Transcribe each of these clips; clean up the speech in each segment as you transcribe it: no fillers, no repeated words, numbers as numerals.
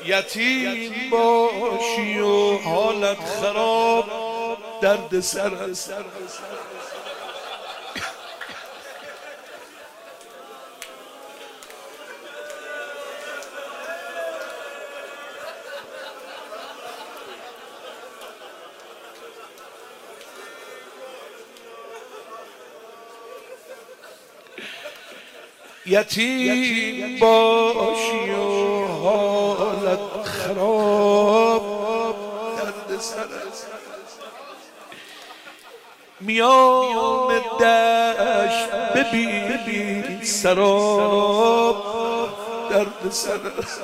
یتیم باشی و حالت خراب درد سر است. یتیم باشی و حالت خراب درد سر است. میان دشت ببینی سراب درد سر است.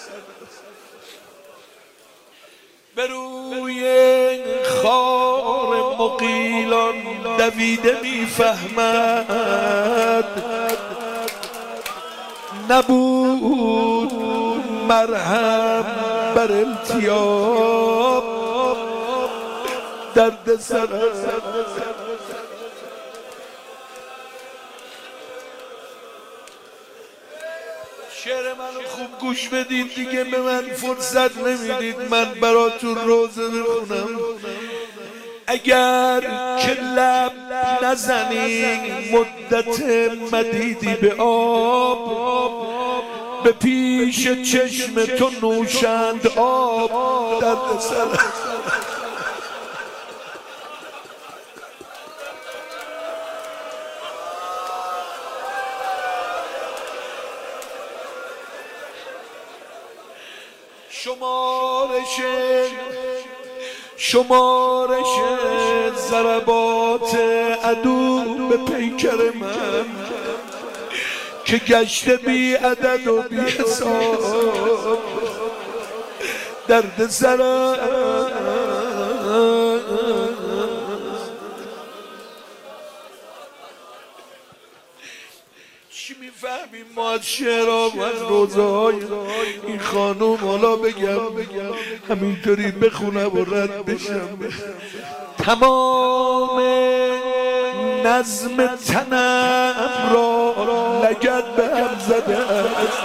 به روی خار مغیلان دویده میفهمد نبود مرهم بر التیاب درد سر. شعر منو خوب گوش بدید دیگه، به من فرصت نمیدید من براتون روزه بخونم. اگر که لب نزنی مدت مدیدی به آب، به پیش چشم تو نوشند آب درد سر. شمارش ضربات عدو به پیکر من که گشته بی عدد و بی حساب درد سر. چی میفهمیم ما از شعرها و از روزه های این خانوم؟ حالا بگم همینطوری بخونم و رد بشم. تمام نظم تنم را لگد به هم زده است.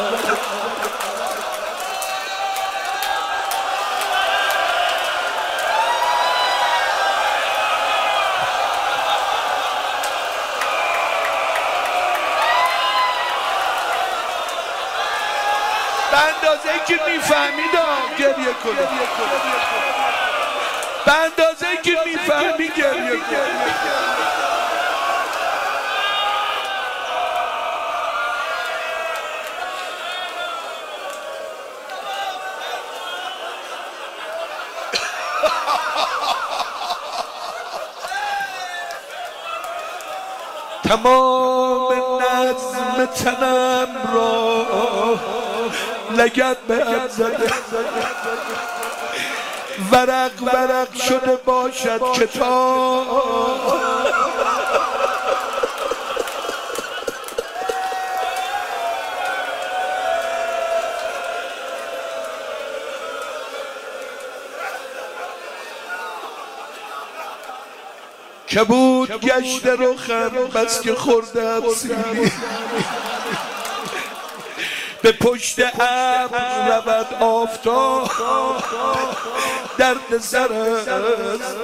به اندازه‌ای که میفهمید گریه کنه، به اندازه‌ای که میفهمی گریه کنه. تمام نظم تنم را لگد به هم زده، ورق شده باشد کتاب کبود گشت رخم بس که خوردم سیلی، به پشت ابر رود آفتاب درد سر است.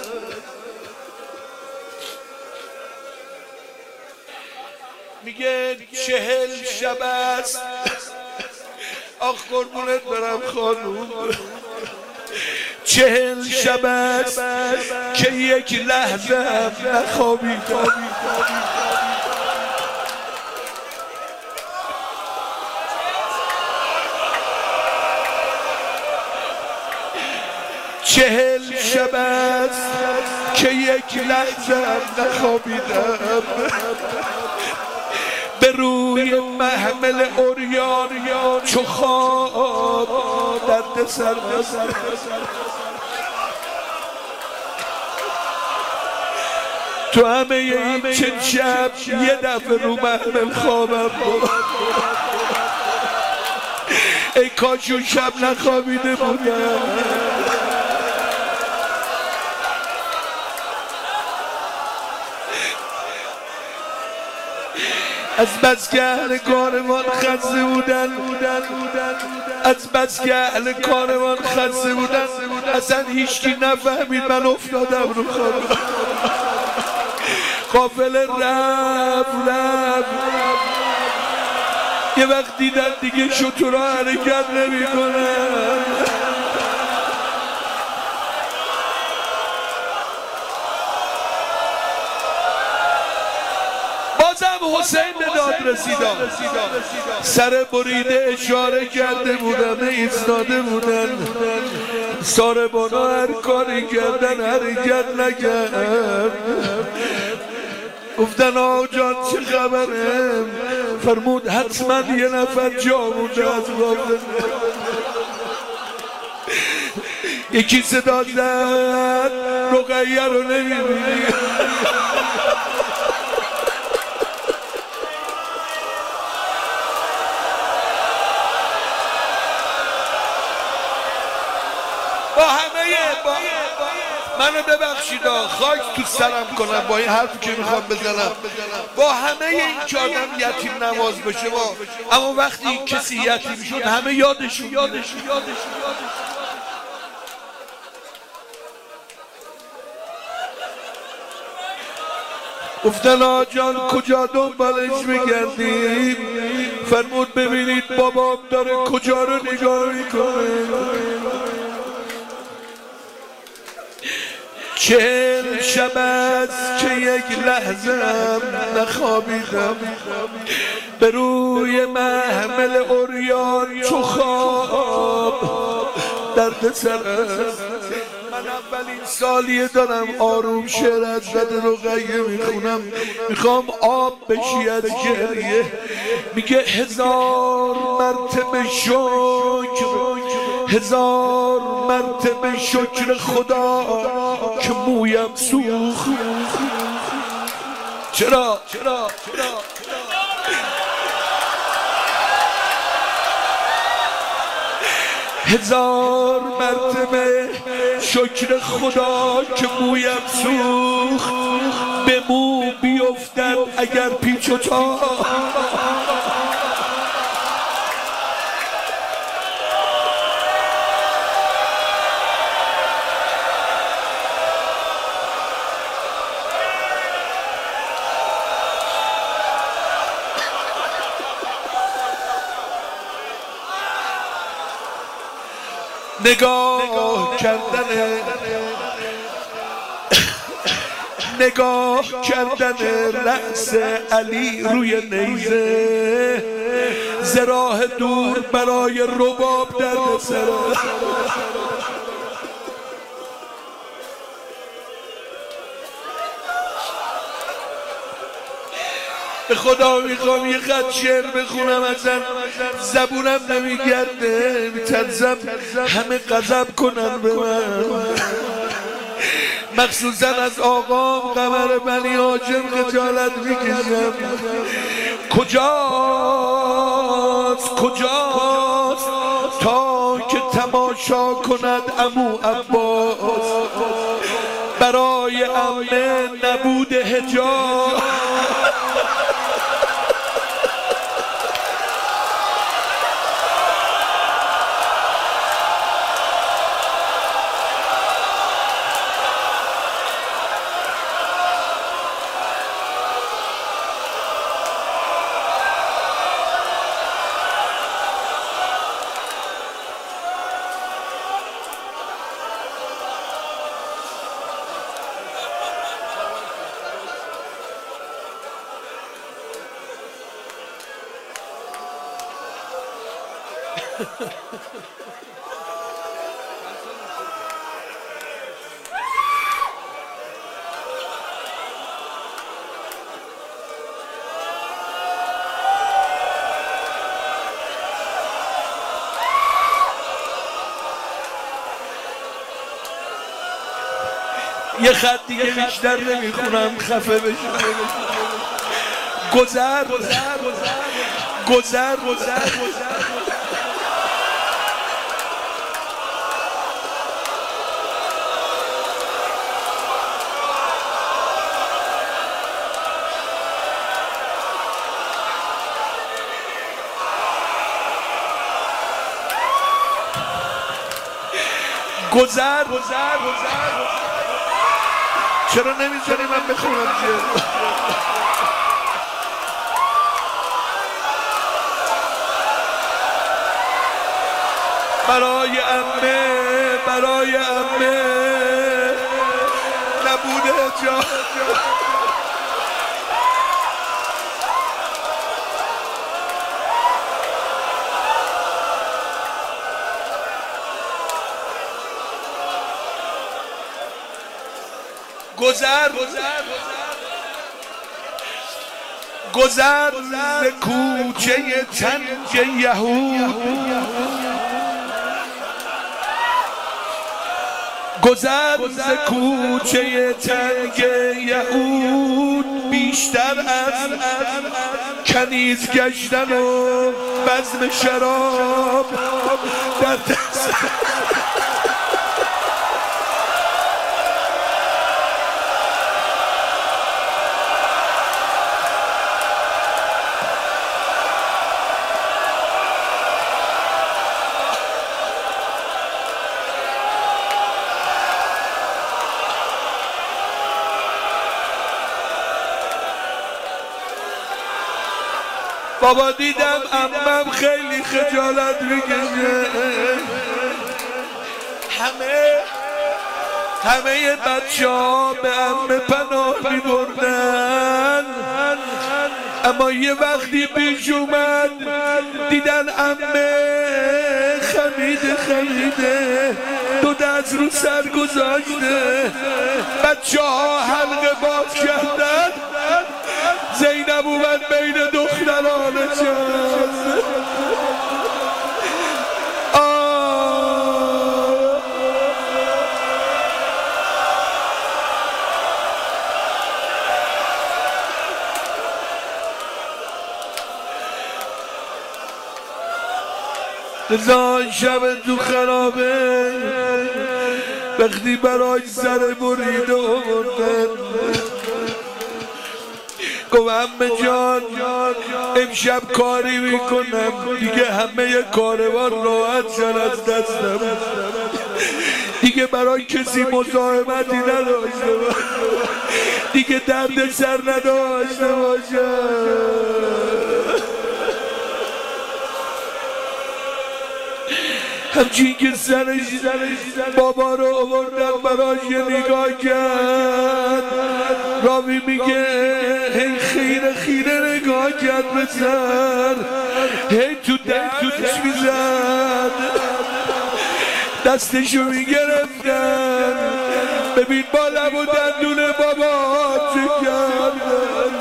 میگه 40 شب است. آخ قربونت برم خانوم، 40 شب است که یک لحظه هم نخوابیدم. 40 شب است که یک لحظه هم نخوابیدم. به روی محمل عریان چو خواب درد سر. تو همه این چند شب یه دفعه رو محمل خوابم بود. ای کاش اون شب نخوابیده بودم. از بس که اهل کاروان خسته بودن، از بس که اهل کاروان خسته بودن، اصلا هیچکی نفهمید من افتادم رو خواب. قافله رفت یه وقت دیدن دیگه شترها حرکت نمی کنن. بازم حسین به داد رسیدن، سر بریده اشاره کرده بودن، ایستاده بودن، ساربانا هر کاری کردن حرکت نکرد. گفتن آقا جان چه خبره؟ فرمود حتما یه نفر جا مونده از قافله. یکی صدا زد رقیه رو نمیبینی؟ با همه منو ببخشید خاک تو سرم کنم با این حرفی که میخوام بزنم، با همه این که آدم یتیم نواز بشه اما وقتی کسی یتیم شد همه یادشون. گفتن آقا جان کجا دنبالش میگردیم؟ فرمود ببینید بابام داره کجا رو نگاه میکنه. 40 شب است که یک لحظم نخوابیدم، به روی محمل عریان چو خواب درد سر است. من اولین سالیه دارم آروم شعر از زد رقیه میخونم، میخوام آب بشی از گریه. میگه 1000 مرتبه شکر، 1000 مرتبه شکر خدا که مویم سوخت. چرا؟ 1000 مرتبه شکر خدا که مویم سوخت، به مو بیفتد اگر پیچ و تاب. نگاه کردن رأس علی روی نیزه، ز راه دور برای رباب درد سر. به خدا میخوام یه خط شعر بخونم، اصلا زبونم نمیگرده، میترسم همه غضب کنن به من، مخصوصا از آقام قمر بنی هاشم خجالت میکشم. کجاست تا که تماشا کند عمو عباس، برای عمه نبود حجاب. یه خط دیگه بیشتر نمیخونم خفه بشم. گذر گذر چرا نمیذاری من بخونم چیه؟ برای عمه نبوده جا گذر ز کوچه تنگ یهود گذر ز کوچه تنگ یهود بیشتر از کنیز گشتن و بزم شراب در دست بابا دیدم عمم خیلی خجالت میکشه همه بچه ها به عمه پناه میبردن اما یه وقتی پیش اومد دیدن عمه خمیده دو دست رو سر گذاشته بچه ها حلقه باز کردن زینب اومد بین دختران چند رضا شب تو خرابه وقتی برای سر برید آوردن گفت عمه جان امشب کاری میکنم دیگه همه کاروان راحت شد از دستم دیگه برای کسی مزاحمتی نداشته دیگه درد سر نداشته باشم همچین که سرش بابا رو آوردن براش یه نگاه کرد راوی میگه هی خیره نگاه کرد به سر هی تو دهنش میزد دستشو میگرفتن ببین با لب و دندون بابا چه کردن